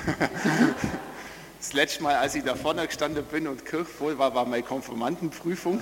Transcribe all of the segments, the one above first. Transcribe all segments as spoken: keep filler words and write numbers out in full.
Das letzte Mal, als ich da vorne gestanden bin und kirchvoll war, war meine Konfirmandenprüfung.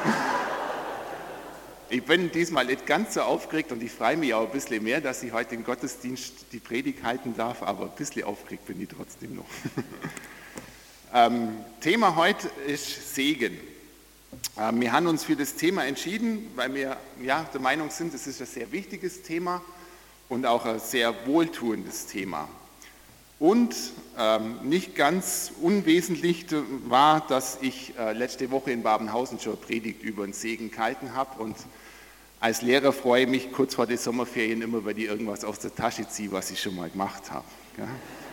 Ich bin diesmal nicht ganz so aufgeregt und ich freue mich auch ein bisschen mehr, dass ich heute im Gottesdienst die Predigt halten darf, aber ein bisschen aufgeregt bin ich trotzdem noch. ähm, Thema heute ist Segen. Ähm, wir haben uns für das Thema entschieden, weil wir ja, der Meinung sind, es ist ein sehr wichtiges Thema und auch ein sehr wohltuendes Thema. Und ähm, nicht ganz unwesentlich war, dass ich äh, letzte Woche in Babenhausen schon eine Predigt über den Segen gehalten habe. Und als Lehrer freue ich mich kurz vor den Sommerferien immer, weil ich irgendwas aus der Tasche ziehe, was ich schon mal gemacht habe. Ja?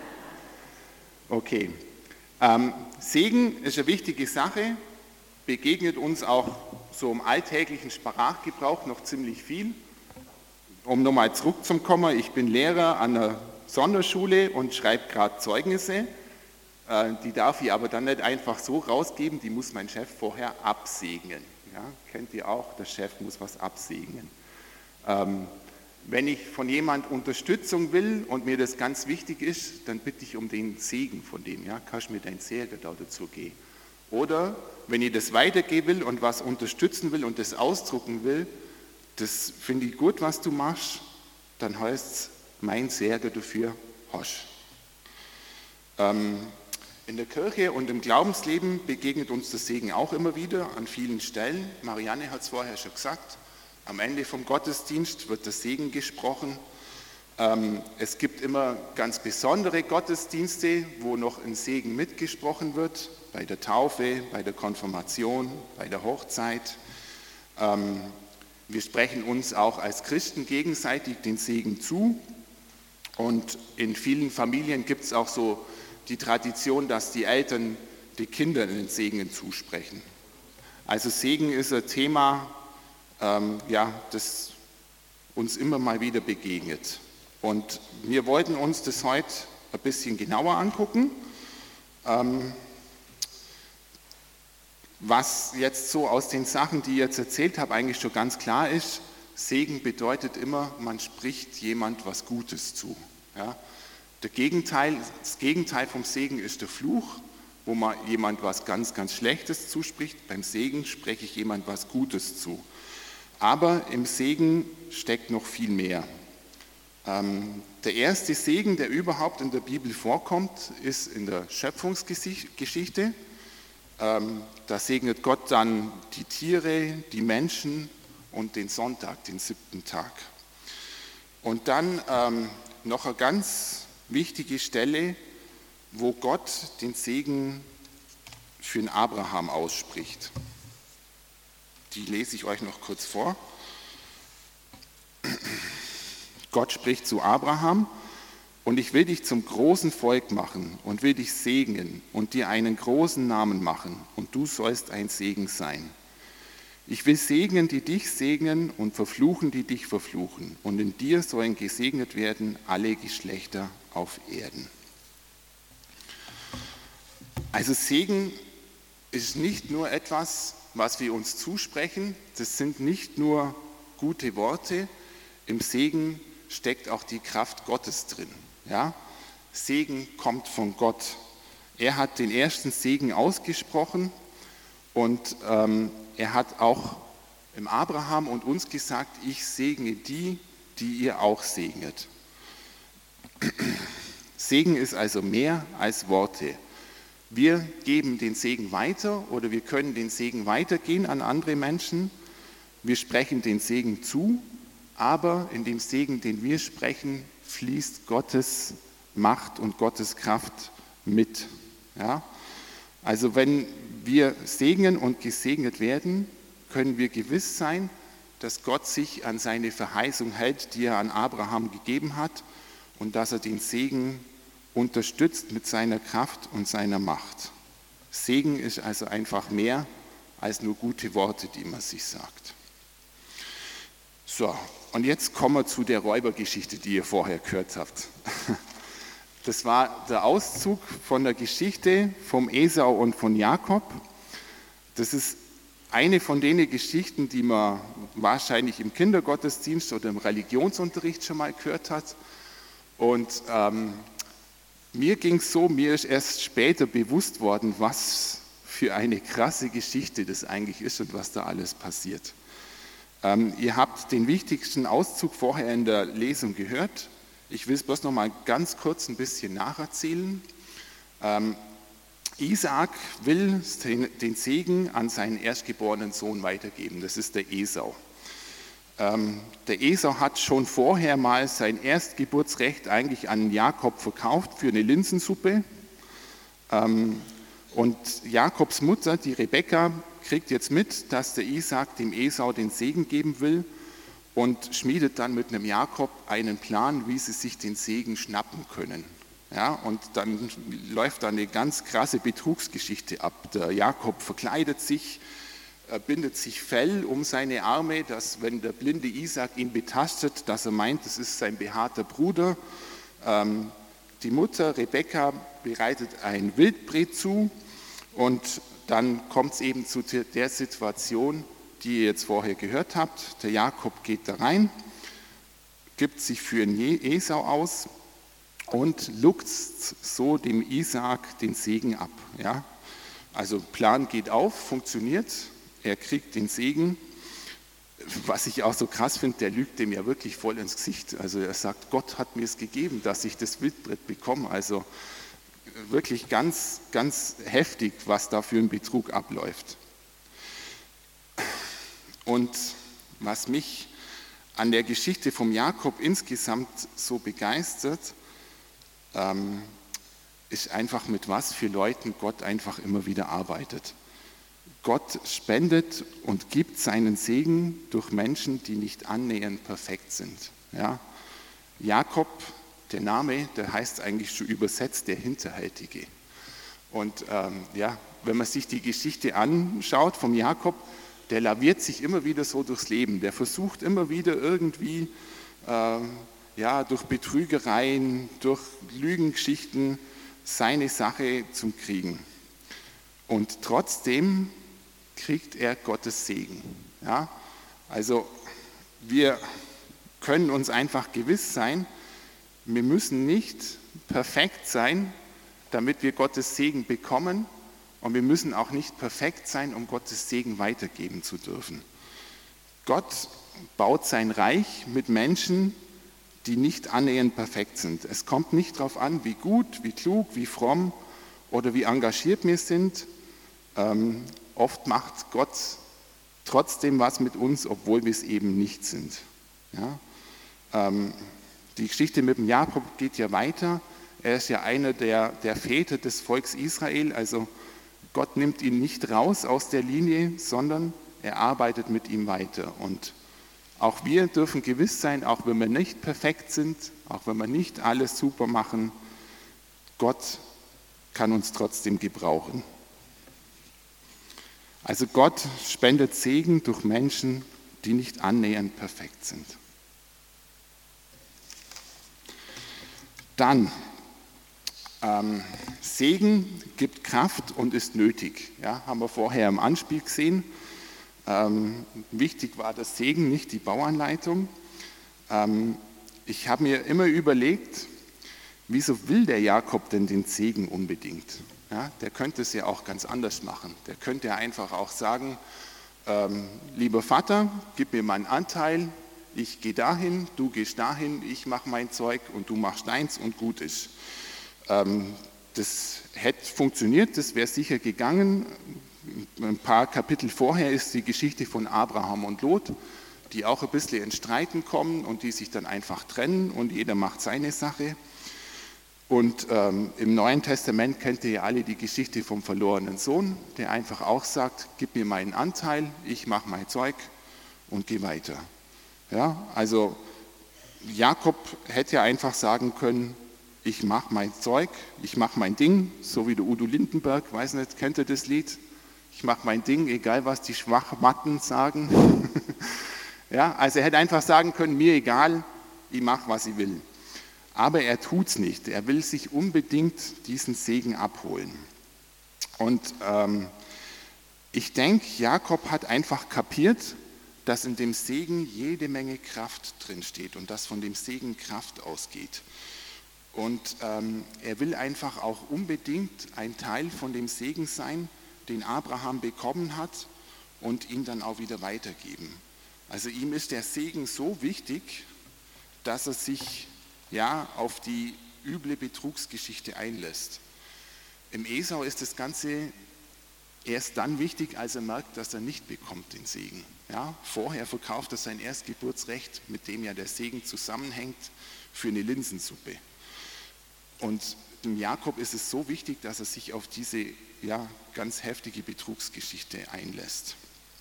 Okay. Ähm, Segen ist eine wichtige Sache, begegnet uns auch so im alltäglichen Sprachgebrauch noch ziemlich viel. Um nochmal zurückzukommen, ich bin Lehrer an einer Sonderschule und schreibe gerade Zeugnisse. Die darf ich aber dann nicht einfach so rausgeben, die muss mein Chef vorher absegnen. Ja, kennt ihr auch, der Chef muss was absegnen. Ähm, wenn ich von jemand Unterstützung will und mir das ganz wichtig ist, dann bitte ich um den Segen von dem. Ja, kannst du mir deinen Segen da dazu geben? Oder wenn ich das weitergeben will und was unterstützen will und das ausdrucken will, das finde ich gut, was du machst, dann heißt es, mein Segen dafür hast. Ähm, in der Kirche und im Glaubensleben begegnet uns der Segen auch immer wieder an vielen Stellen. Marianne hat es vorher schon gesagt, am Ende vom Gottesdienst wird der Segen gesprochen. Ähm, es gibt immer ganz besondere Gottesdienste, wo noch ein Segen mitgesprochen wird, bei der Taufe, bei der Konfirmation, bei der Hochzeit. Ähm, wir sprechen uns auch als Christen gegenseitig den Segen zu. Und in vielen Familien gibt es auch so die Tradition, dass die Eltern den Kindern den Segen zusprechen. Also Segen ist ein Thema, ähm, ja, das uns immer mal wieder begegnet. Und wir wollten uns das heute ein bisschen genauer angucken, ähm, was jetzt so aus den Sachen, die ich jetzt erzählt habe, eigentlich schon ganz klar ist. Segen bedeutet immer, man spricht jemand was Gutes zu. Ja? Der Gegenteil, das Gegenteil vom Segen ist der Fluch, wo man jemand was ganz, ganz Schlechtes zuspricht. Beim Segen spreche ich jemand was Gutes zu. Aber im Segen steckt noch viel mehr. Ähm, der erste Segen, der überhaupt in der Bibel vorkommt, ist in der Schöpfungsgeschichte. Ähm, da segnet Gott dann die Tiere, die Menschen und den Sonntag, den siebten Tag. Und dann ähm, noch eine ganz wichtige Stelle, wo Gott den Segen für den Abraham ausspricht. Die lese ich euch noch kurz vor. Gott spricht zu Abraham: Und ich will dich zum großen Volk machen und will dich segnen und dir einen großen Namen machen, und du sollst ein Segen sein. Ich will segnen, die dich segnen, und verfluchen, die dich verfluchen. Und in dir sollen gesegnet werden alle Geschlechter auf Erden. Also Segen ist nicht nur etwas, was wir uns zusprechen. Das sind nicht nur gute Worte. Im Segen steckt auch die Kraft Gottes drin. Ja? Segen kommt von Gott. Er hat den ersten Segen ausgesprochen und ähm, er hat auch im Abraham und uns gesagt, ich segne die, die ihr auch segnet. Segen ist also mehr als Worte. Wir geben den Segen weiter oder wir können den Segen weitergehen an andere Menschen. Wir sprechen den Segen zu, aber in dem Segen, den wir sprechen, fließt Gottes Macht und Gottes Kraft mit. Ja? Also wenn wir segnen und gesegnet werden, können wir gewiss sein, dass Gott sich an seine Verheißung hält, die er an Abraham gegeben hat, und dass er den Segen unterstützt mit seiner Kraft und seiner Macht. Segen ist also einfach mehr als nur gute Worte, die man sich sagt. So, und jetzt kommen wir zu der Räubergeschichte, die ihr vorher gehört habt. Das war der Auszug von der Geschichte vom Esau und von Jakob. Das ist eine von den Geschichten, die man wahrscheinlich im Kindergottesdienst oder im Religionsunterricht schon mal gehört hat. Und ähm, mir ging es so, mir ist erst später bewusst worden, was für eine krasse Geschichte das eigentlich ist und was da alles passiert. Ähm, ihr habt den wichtigsten Auszug vorher in der Lesung gehört. Ich will es bloß noch mal ganz kurz ein bisschen nacherzählen. Ähm, Isaak will den Segen an seinen erstgeborenen Sohn weitergeben, das ist der Esau. Ähm, der Esau hat schon vorher mal sein Erstgeburtsrecht eigentlich an Jakob verkauft für eine Linsensuppe. Ähm, und Jakobs Mutter, die Rebekka, kriegt jetzt mit, dass der Isaak dem Esau den Segen geben will und schmiedet dann mit einem Jakob einen Plan, wie sie sich den Segen schnappen können. Ja, und dann läuft da eine ganz krasse Betrugsgeschichte ab. Der Jakob verkleidet sich, bindet sich Fell um seine Arme, dass wenn der blinde Isaak ihn betastet, dass er meint, das ist sein behaarter Bruder. Ähm, die Mutter Rebekka bereitet ein Wildbret zu und dann kommt es eben zu der Situation, die ihr jetzt vorher gehört habt. Der Jakob geht da rein, gibt sich für einen Esau aus und luchst so dem Isaak den Segen ab. Ja? Also Plan geht auf, funktioniert, er kriegt den Segen. Was ich auch so krass finde, der lügt dem ja wirklich voll ins Gesicht. Also er sagt, Gott hat mir es gegeben, dass ich das Wildbret bekomme. Also wirklich ganz, ganz heftig, was da für ein Betrug abläuft. Und was mich an der Geschichte vom Jakob insgesamt so begeistert, ähm, ist einfach, mit was für Leuten Gott einfach immer wieder arbeitet. Gott spendet und gibt seinen Segen durch Menschen, die nicht annähernd perfekt sind. Ja? Jakob, der Name, der heißt eigentlich schon übersetzt der Hinterhältige. Und ähm, ja, wenn man sich die Geschichte anschaut vom Jakob, der laviert sich immer wieder so durchs Leben. Der versucht immer wieder irgendwie, äh, ja, durch Betrügereien, durch Lügengeschichten seine Sache zu kriegen. Und trotzdem kriegt er Gottes Segen. Ja? Also wir können uns einfach gewiss sein, wir müssen nicht perfekt sein, damit wir Gottes Segen bekommen, und wir müssen auch nicht perfekt sein, um Gottes Segen weitergeben zu dürfen. Gott baut sein Reich mit Menschen, die nicht annähernd perfekt sind. Es kommt nicht darauf an, wie gut, wie klug, wie fromm oder wie engagiert wir sind. Ähm, oft macht Gott trotzdem was mit uns, obwohl wir es eben nicht sind. Ja? Ähm, die Geschichte mit dem Jakob geht ja weiter. Er ist ja einer der, der Väter des Volks Israel, also Gott nimmt ihn nicht raus aus der Linie, sondern er arbeitet mit ihm weiter. Und auch wir dürfen gewiss sein, auch wenn wir nicht perfekt sind, auch wenn wir nicht alles super machen, Gott kann uns trotzdem gebrauchen. Also Gott spendet Segen durch Menschen, die nicht annähernd perfekt sind. Dann, ähm, Segen gibt Kraft und ist nötig. Ja, haben wir vorher im Anspiel gesehen. Ähm, wichtig war der Segen, nicht die Bauanleitung. Ähm, ich habe mir immer überlegt, wieso will der Jakob denn den Segen unbedingt? Ja, der könnte es ja auch ganz anders machen. Der könnte ja einfach auch sagen, ähm, lieber Vater, gib mir meinen Anteil, ich gehe dahin, du gehst dahin, ich mache mein Zeug und du machst deins und gut ist. Ähm, das hätte funktioniert, das wäre sicher gegangen. Ein paar Kapitel vorher ist die Geschichte von Abraham und Lot, die auch ein bisschen in Streiten kommen und die sich dann einfach trennen und jeder macht seine Sache. Und ähm, im Neuen Testament kennt ihr ja alle die Geschichte vom verlorenen Sohn, der einfach auch sagt, gib mir meinen Anteil, ich mache mein Zeug und gehe weiter. Ja, also Jakob hätte ja einfach sagen können, ich mache mein Zeug, ich mache mein Ding, so wie der Udo Lindenberg, weiß nicht, kennt ihr das Lied? Ich mache mein Ding, egal was die Schwachmatten sagen. Ja, also er hätte einfach sagen können, mir egal, ich mache, was ich will. Aber er tut es nicht, er will sich unbedingt diesen Segen abholen. Und ähm, ich denke, Jakob hat einfach kapiert, dass in dem Segen jede Menge Kraft drinsteht und dass von dem Segen Kraft ausgeht. Und ähm, er will einfach auch unbedingt ein Teil von dem Segen sein, den Abraham bekommen hat und ihn dann auch wieder weitergeben. Also ihm ist der Segen so wichtig, dass er sich ja auf die üble Betrugsgeschichte einlässt. Im Esau ist das Ganze erst dann wichtig, als er merkt, dass er nicht bekommt den Segen. Ja, vorher verkauft er sein Erstgeburtsrecht, mit dem ja der Segen zusammenhängt, für eine Linsensuppe. Und dem Jakob ist es so wichtig, dass er sich auf diese ja, ganz heftige Betrugsgeschichte einlässt.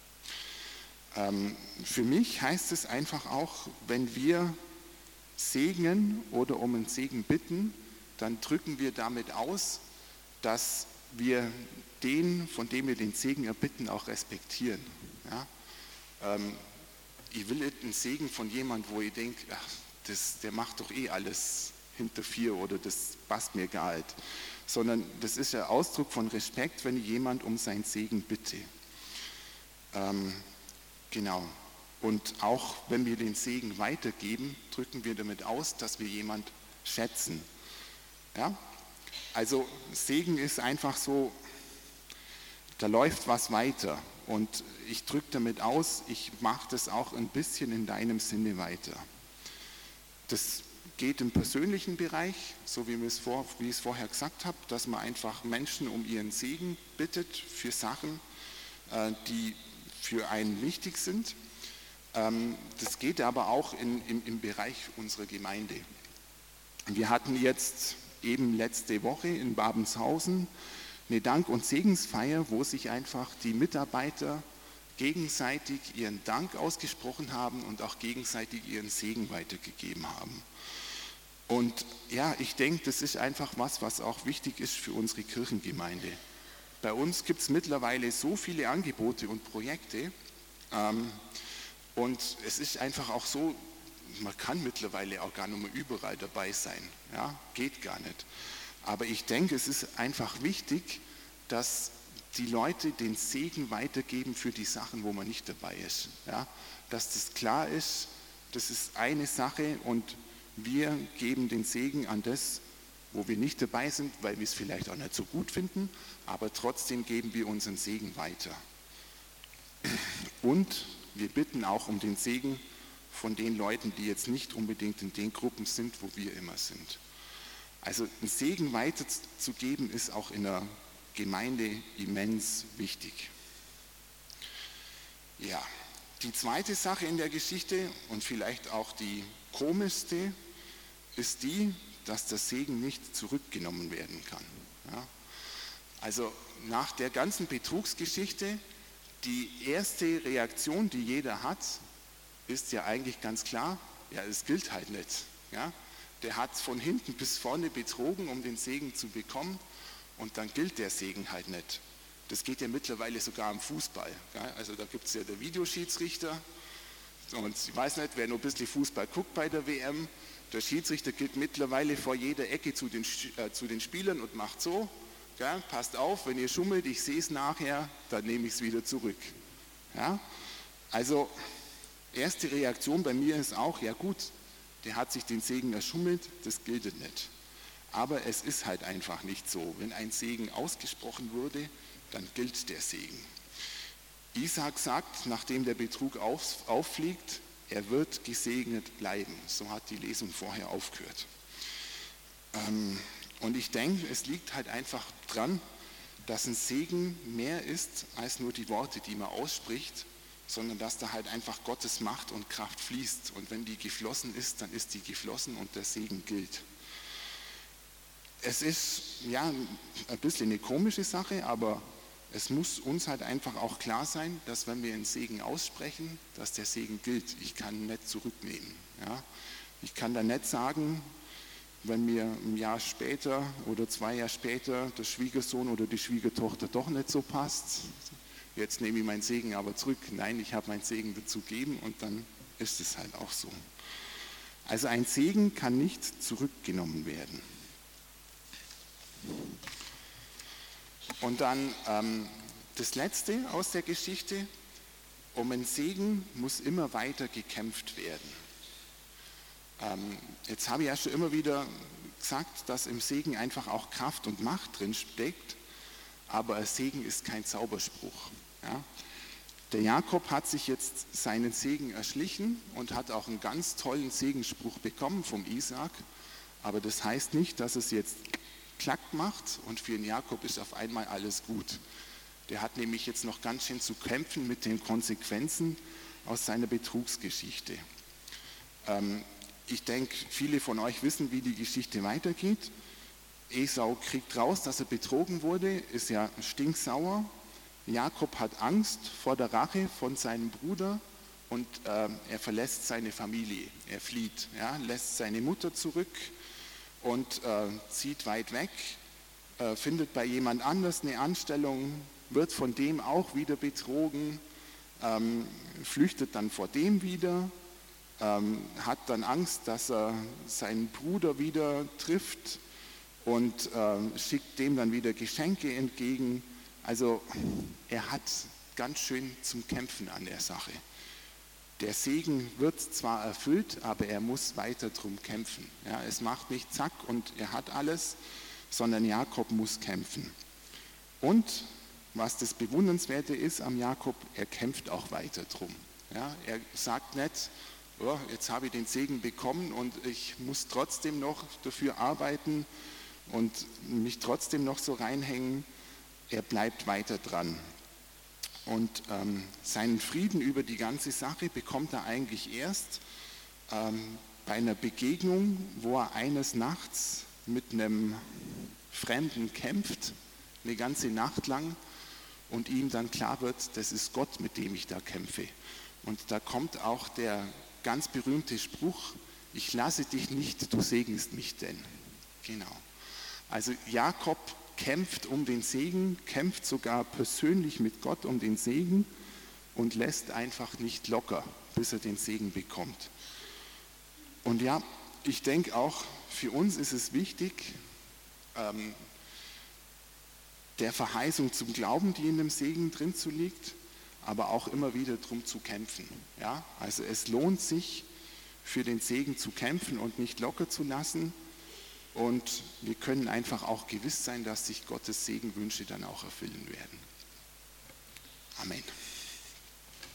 Ähm, für mich heißt es einfach auch, wenn wir segnen oder um einen Segen bitten, dann drücken wir damit aus, dass wir den, von dem wir den Segen erbitten, auch respektieren. Ja? Ähm, ich will nicht einen Segen von jemandem, wo ich denke, ach, das, der macht doch eh alles hinter vier oder das passt mir gar nicht. Sondern das ist der Ausdruck von Respekt, wenn ich jemand um seinen Segen bitte. Ähm, genau. Und auch wenn wir den Segen weitergeben, drücken wir damit aus, dass wir jemand schätzen. Ja? Also Segen ist einfach so, da läuft was weiter. Und ich drücke damit aus, ich mache das auch ein bisschen in deinem Sinne weiter. Das geht im persönlichen Bereich, so wie, es vor, wie ich es vorher gesagt habe, dass man einfach Menschen um ihren Segen bittet für Sachen, die für einen wichtig sind. Das geht aber auch in, im, im Bereich unserer Gemeinde. Wir hatten jetzt eben letzte Woche in Babenshausen eine Dank- und Segensfeier, wo sich einfach die Mitarbeiter gegenseitig ihren Dank ausgesprochen haben und auch gegenseitig ihren Segen weitergegeben haben. Und ja, ich denke, das ist einfach was, was auch wichtig ist für unsere Kirchengemeinde. Bei uns gibt es mittlerweile so viele Angebote und Projekte ähm, und es ist einfach auch so, man kann mittlerweile auch gar nicht mehr überall dabei sein. Ja, geht gar nicht. Aber ich denke, es ist einfach wichtig, dass die Leute den Segen weitergeben für die Sachen, wo man nicht dabei ist. Ja, dass das klar ist, das ist eine Sache und wir geben den Segen an das, wo wir nicht dabei sind, weil wir es vielleicht auch nicht so gut finden, aber trotzdem geben wir unseren Segen weiter. Und wir bitten auch um den Segen von den Leuten, die jetzt nicht unbedingt in den Gruppen sind, wo wir immer sind. Also einen Segen weiterzugeben, ist auch in der Gemeinde immens wichtig. Ja, die zweite Sache in der Geschichte und vielleicht auch die komischste ist die, dass der Segen nicht zurückgenommen werden kann. Ja, also nach der ganzen Betrugsgeschichte, die erste Reaktion, die jeder hat, ist ja eigentlich ganz klar, ja, es gilt halt nicht. Ja? Der hat von hinten bis vorne betrogen, um den Segen zu bekommen und dann gilt der Segen halt nicht. Das geht ja mittlerweile sogar im Fußball. Ja? Also da gibt es ja der Videoschiedsrichter und ich weiß nicht, wer nur ein bisschen Fußball guckt bei der W M, der Schiedsrichter geht mittlerweile vor jeder Ecke zu den, äh, zu den Spielern und macht so, ja? Passt auf, wenn ihr schummelt, ich sehe es nachher, dann nehme ich es wieder zurück. Ja? Also erste Reaktion bei mir ist auch, ja gut, der hat sich den Segen erschummelt, das gilt nicht. Aber es ist halt einfach nicht so. Wenn ein Segen ausgesprochen wurde, dann gilt der Segen. Isaac sagt, nachdem der Betrug auf, auffliegt, er wird gesegnet bleiben. So hat die Lesung vorher aufgehört. Ähm, und ich denke, es liegt halt einfach dran, dass ein Segen mehr ist als nur die Worte, die man ausspricht, sondern dass da halt einfach Gottes Macht und Kraft fließt. Und wenn die geflossen ist, dann ist die geflossen und der Segen gilt. Es ist ja ein bisschen eine komische Sache, aber es muss uns halt einfach auch klar sein, dass wenn wir einen Segen aussprechen, dass der Segen gilt. Ich kann nicht zurücknehmen. Ja? Ich kann da nicht sagen, wenn mir ein Jahr später oder zwei Jahre später der Schwiegersohn oder die Schwiegertochter doch nicht so passt, jetzt nehme ich meinen Segen aber zurück. Nein, ich habe meinen Segen dazu gegeben und dann ist es halt auch so. Also ein Segen kann nicht zurückgenommen werden. Und dann ähm, das Letzte aus der Geschichte, um einen Segen muss immer weiter gekämpft werden. Ähm, jetzt habe ich ja schon immer wieder gesagt, dass im Segen einfach auch Kraft und Macht drin steckt, aber Segen ist kein Zauberspruch. Ja? Der Jakob hat sich jetzt seinen Segen erschlichen und hat auch einen ganz tollen Segensspruch bekommen vom Isaak, aber das heißt nicht, dass es jetzt klack macht und für den Jakob ist auf einmal alles gut. Der hat nämlich jetzt noch ganz schön zu kämpfen mit den Konsequenzen aus seiner Betrugsgeschichte. Ähm, ich denke, viele von euch wissen, wie die Geschichte weitergeht. Esau kriegt raus, dass er betrogen wurde, ist ja stinksauer. Jakob hat Angst vor der Rache von seinem Bruder und äh, er verlässt seine Familie. Er flieht, ja, lässt seine Mutter zurück und äh, zieht weit weg, äh, findet bei jemand anders eine Anstellung, wird von dem auch wieder betrogen, ähm, flüchtet dann vor dem wieder, ähm, hat dann Angst, dass er seinen Bruder wieder trifft und äh, schickt dem dann wieder Geschenke entgegen. Also er hat ganz schön zum Kämpfen an der Sache. Der Segen wird zwar erfüllt, aber er muss weiter drum kämpfen. Ja, es macht nicht zack und er hat alles, sondern Jakob muss kämpfen. Und was das Bewundernswerte ist am Jakob, er kämpft auch weiter drum. Ja, er sagt nicht, oh, jetzt habe ich den Segen bekommen und ich muss trotzdem noch dafür arbeiten und mich trotzdem noch so reinhängen. Er bleibt weiter dran. Und ähm, seinen Frieden über die ganze Sache bekommt er eigentlich erst ähm, bei einer Begegnung, wo er eines Nachts mit einem Fremden kämpft, eine ganze Nacht lang, und ihm dann klar wird, das ist Gott, mit dem ich da kämpfe. Und da kommt auch der ganz berühmte Spruch, ich lasse dich nicht, du segnest mich denn. Genau. Also Jakob kämpft um den Segen, kämpft sogar persönlich mit Gott um den Segen und lässt einfach nicht locker, bis er den Segen bekommt. Und ja, ich denke auch, für uns ist es wichtig, ähm, der Verheißung zum Glauben, die in dem Segen drin zu liegt, aber auch immer wieder darum zu kämpfen. Ja? Also es lohnt sich, für den Segen zu kämpfen und nicht locker zu lassen. Und wir können einfach auch gewiss sein, dass sich Gottes Segenwünsche dann auch erfüllen werden. Amen.